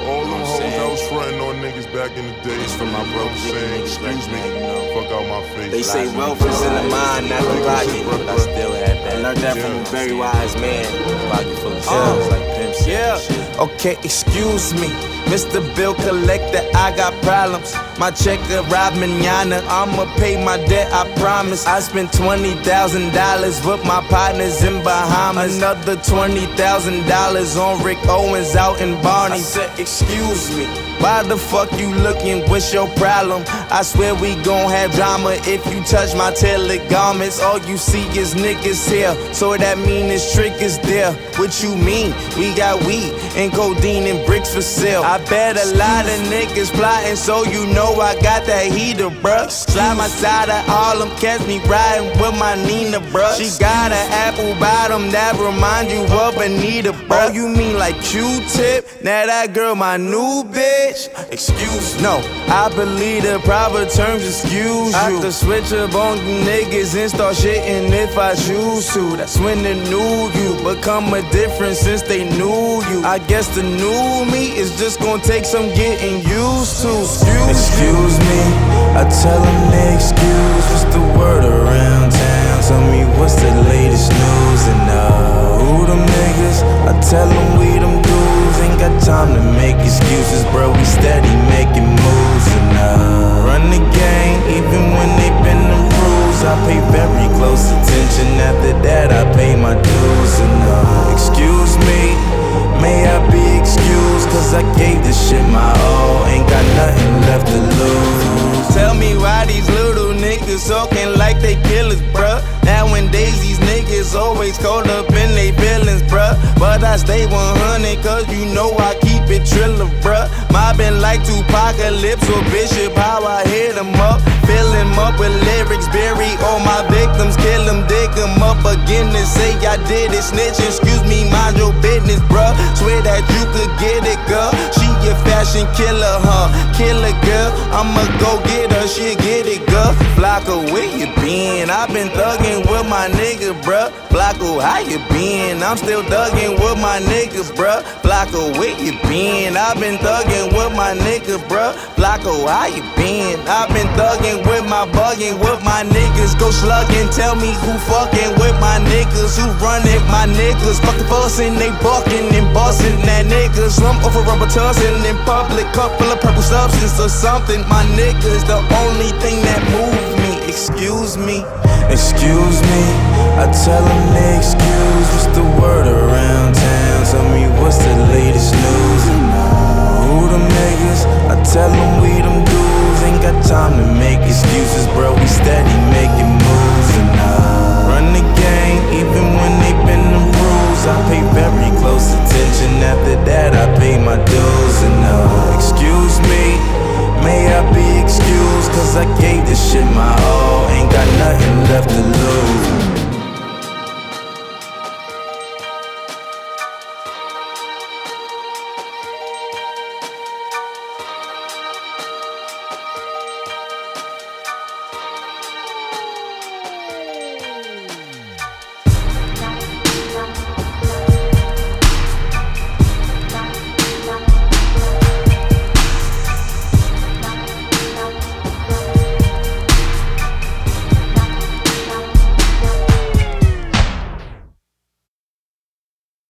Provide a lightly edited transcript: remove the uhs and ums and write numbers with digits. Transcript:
all them hoes I was frontin' on niggas back in the day. It's for my broke saying, excuse me, fuck out my face. They say wealth is in the mind, not the pocket, but I still had that. I learned that from a very wise man. Pocket full of shells like pimps. Okay, excuse me, Mr. Bill Collector, I got problems. My check arrived manana, I'ma pay my debt, I promise. I spent $20,000 with my partners in Bahamas. Another $20,000 on Rick Owens out in Barney. I said, excuse me, why the fuck you looking? What's your problem? I swear we gon' have drama if you touch my tailored garments. All you see is niggas here, so that mean this trick is there. What you mean? We got weed and codeine and bricks for sale. I bet a lot of niggas plotting, so you know I got that heater, bruh. Slide my side of Harlem, catch me riding with my Nina, bruh. She got an apple bottom that remind you of Anita, bruh. Oh, you mean like Q-Tip? Now that girl my new bitch? Excuse, no, I believe the proper terms excuse you. I could switch up on you niggas and start shitting if I choose to. That's when the new you become a difference since they knew you. I guess the new me is just gonna take some getting used to. Excuse me, I tell them they excuse. What's the word around town? Tell me what's the latest news. And who them niggas? I tell them we them dudes. Ain't got time to make excuses, bro. We steady making moves. And run the game, even when they bend the rules. I pay very close attention. After that, I pay my dues. And excuse me, may I be excused? Cause I gave this shit my all. Ain't got nothing left to lose. Tell me why these little niggas talking like they killers, bruh. Nowadays these niggas always caught up in they feelings, bruh. But I stay 100 cause you know I keep it triller, bruh. Mobbing like Tupacalypse or Bishop, how I hit 'em up. Fill 'em up with lyrics, bury all my victims, kill 'em, dig 'em up again to say I did it. Snitch, excuse me, mind your business, bruh. Swear that you could get it, girl. She a fashion killer, huh? Killer girl, I'ma go get her, she'll get it, girl. Flocko, where you been? I been thuggin' with my nigga, bruh. Flocko, how you been? I'm still thuggin' with my niggas, bruh. Flocko, where you been? I been thuggin' with my nigga, bruh. Flocko, how you been? I been thuggin' with my buggin' with my niggas. Go sluggin', tell me who fuckin' with my niggas, who runnin' my niggas. Fuckin' fussin', they buckin' and bussin' that niggas. Slump over rubber tussin' in public, cup full of purple substance or something. My niggas, the only thing that moves me. Excuse me, excuse me. I tell them they excuse. What's the word around town? Tell me what's the latest news. And who them niggas? I tell them we them dudes. Ain't got time to make excuses, bro. We steady making moves. And run the game, even when they bend the rules. I pay very close attention. After that, I pay my dues.